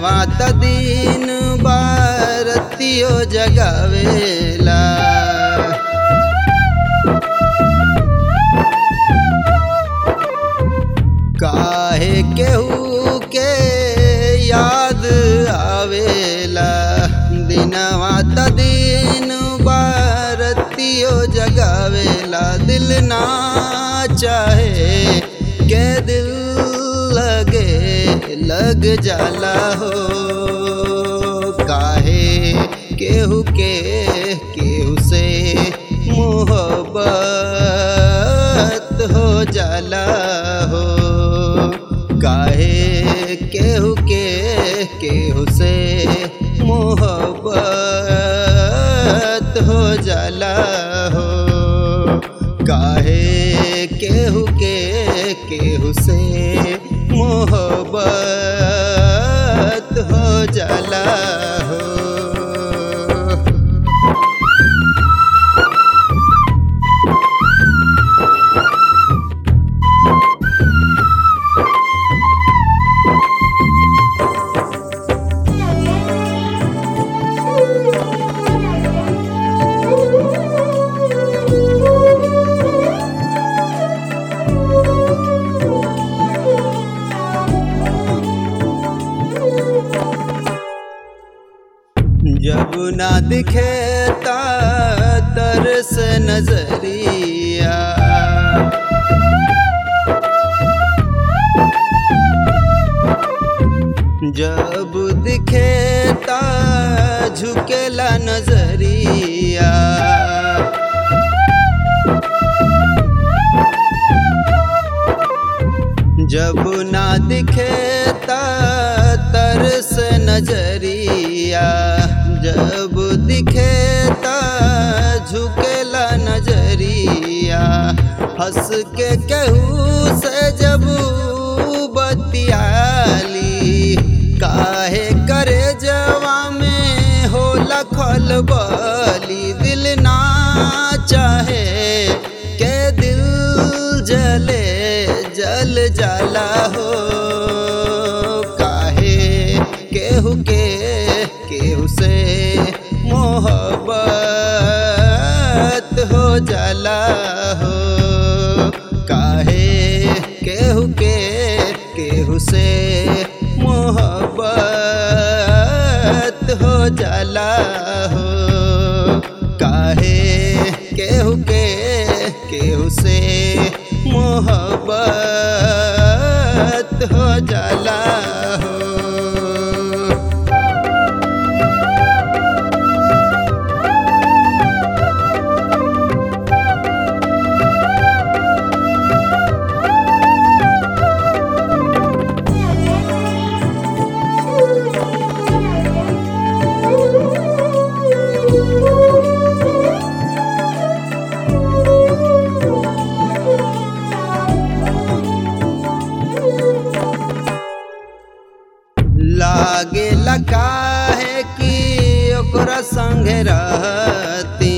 दिनवा त दिन बारतियो जगावेला। काहे केहू के याद आवेला, दिनवा त दिन बारतियो जगावेला। दिल ना चाहे के दिल लग जाला हो, काहे केहू से मोहब्बत हो जाला हो, काहे केहू से मोहब्बत हो जाला हो, काहे केहू से मोहब्बत हो जाला हो। जब ना दिखे ता तरस नजरिया, जब दिखे ता झुकेला नजरिया। जब ना दिखे ता तरस नजरिया, जब दिखे ता झुकेला नजरिया। हंस के केहू से जब बतियाली, काहे करे जवा में होला खलबली। दिल ना चाहे के दिल जल जाला हो, काहे केहू से मोहब्बत हो जाला हो, काहे केहू से मोहब्बत हो जाला हो, काहे केहू से मोहब्बत हो जाला हो। लागेला काहे कि ओकरा संगे रहती,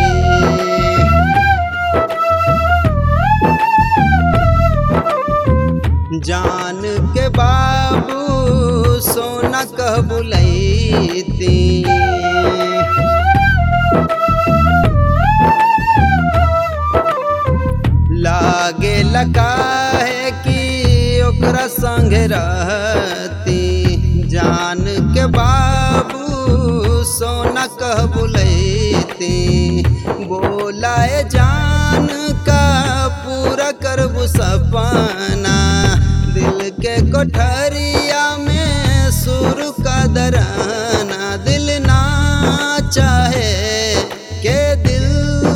जान के बाबू सोना कह बुलैती। लागेला काहे कि ओकरा संगे रहती, जान के बाबू सोना कह बुलैती। बोलाए जान का पूरा करबू सपना, दिल के कोठरिया में सुर का दराना। दिल ना चाहे के दिल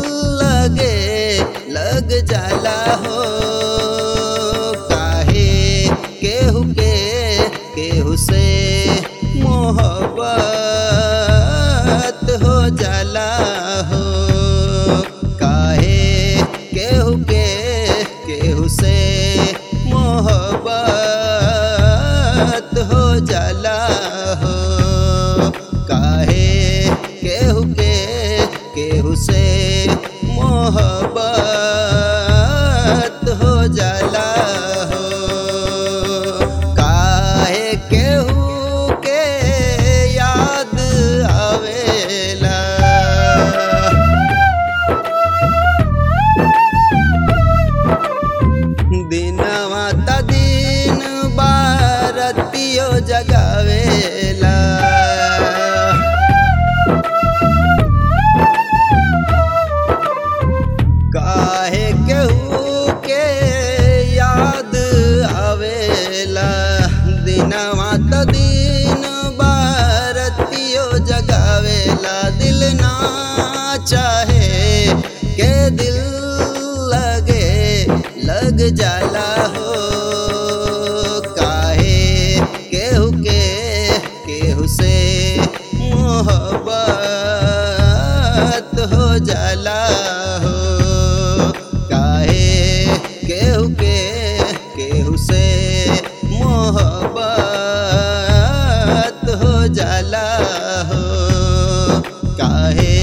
लग जाला हो, काहे केहू से मोहब्बत हो जाला हो, काहे केहू से मोहब्बत हो जाला हो, काहे केहू से मोहब्बत हो जाला हो, काहे केहू के जाला हो। काहे केहू से मोहब्बत हो जाला हो। काहे